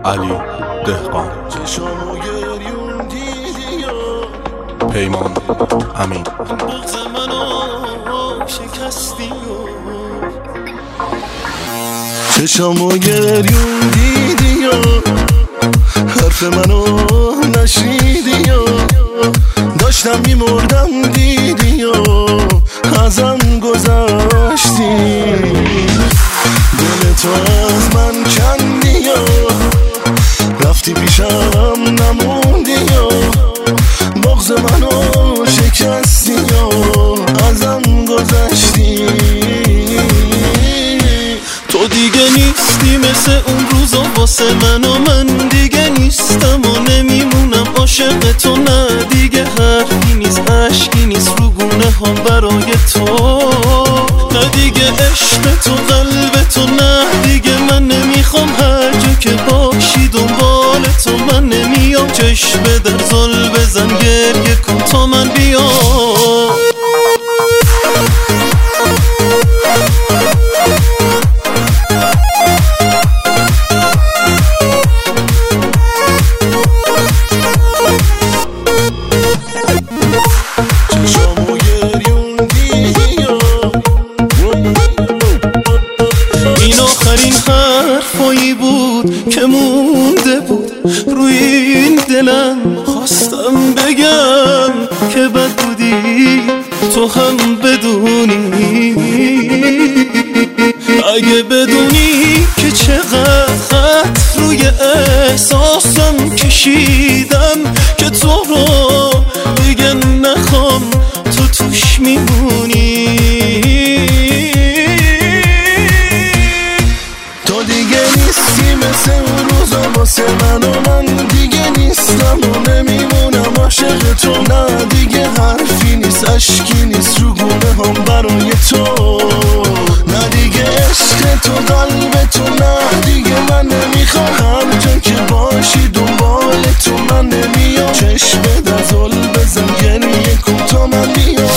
علی دهقان، پیمان امین. بغض منو شکستی چشامو گریون دیدی و حرف منو نشیدی و داشتم میمردم دیدی و ازم گذشتی، دل تو از من کندی و رفتی پیشم نموندی و بغض منو شکستی و ازم گذشتی. تو دیگه نیستی مثل اون روزا واسه من و من دیگه نیستم و نمیمونم عاشق تو. نه دیگه حرفی نیست، عشقی نیست رو گونه هم برای تو. نه دیگه عشق تو، قلب تو، نه دیگه من نمیخوام هر جا که باشی دنبال تو من نمیام. چشم در زل بزن گریه کن تا من بیام. این آخرین حرفایی بود که مونده بود روی این دلم، خواستم بگم که بد بودی تو هم بدونی. اگه بدونی که چقدر خط روی احساسم کشیدم که تو رو دیگه نخوام تو توش میمونی. تو دیگه نیستی مثل اون روزا واسه من و من دیگه نیستم و نمیمونم عاشق تو. نه دیگه حرفی نیست، عشقی نیست رو گونه هم برای تو. نه دیگه عشق تو، قلب تو، نه دیگه من نمیخوام هر جا که باشی دنبال تو من نمیام. چشم در زل بزن گریه کن تا من بیام.